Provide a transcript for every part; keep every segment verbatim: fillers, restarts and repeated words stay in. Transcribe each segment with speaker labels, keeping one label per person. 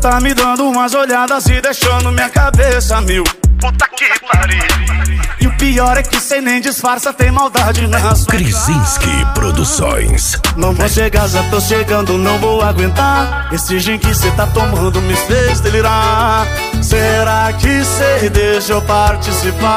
Speaker 1: tá me dando umas olhadas e deixando minha cabeça mil. Puta que pariu. E o pior é que cê nem disfarça, tem maldade na sua
Speaker 2: Krzinski Produções.
Speaker 1: Não vou chegar, já tô chegando, não vou aguentar. Esse gin que cê tá tomando me fez delirar. Será que cê deixa eu participar?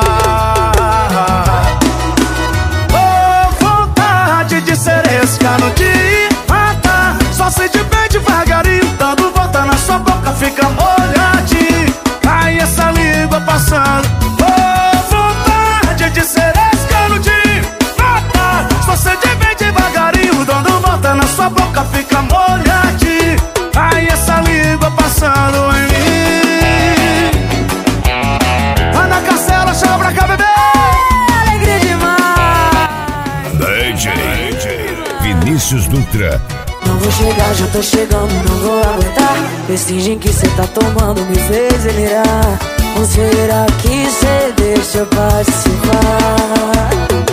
Speaker 1: Oh, vontade de seresca no dia. Mata, só sente bem devagarinho, dando volta na sua boca, fica molhadinho. Ai, essa língua passando. Oh, vontade de seresca no dia. Mata, só sente bem devagarinho, dando volta na sua boca, fica molhadinho. Ai, essa língua passando em mim. Ana Castela, chama pra cá, bebê.
Speaker 3: Alegria demais.
Speaker 2: D J Vinícius Dutra.
Speaker 3: Não vou chegar, já tô chegando, não vou aguentar. Esse gin que cê tá tomando me fez delirar. Ou será que cê deixa eu participar?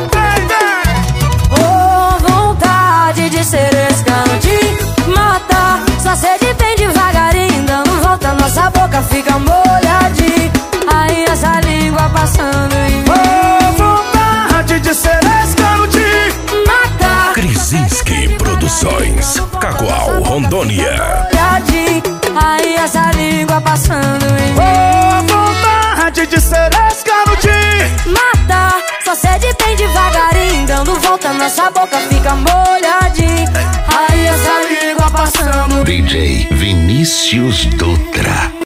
Speaker 3: Oh, vontade de seresca não te mata. Só sede bem devagarinho, dando volta, nossa boca fica molhadinha. Aí essa língua passando em mim.
Speaker 1: Oh, vontade de seresca no te
Speaker 3: mata.
Speaker 2: Krzinski Produções, Cacoal, Rondônia.
Speaker 3: Aí essa língua passando em mim.
Speaker 1: Oh, vontade de seresca no te
Speaker 3: mata, só cede bem devagarinho, dando volta, nossa boca fica molhadinha. Aí essa língua passando.
Speaker 2: D J Vinícius Dutra.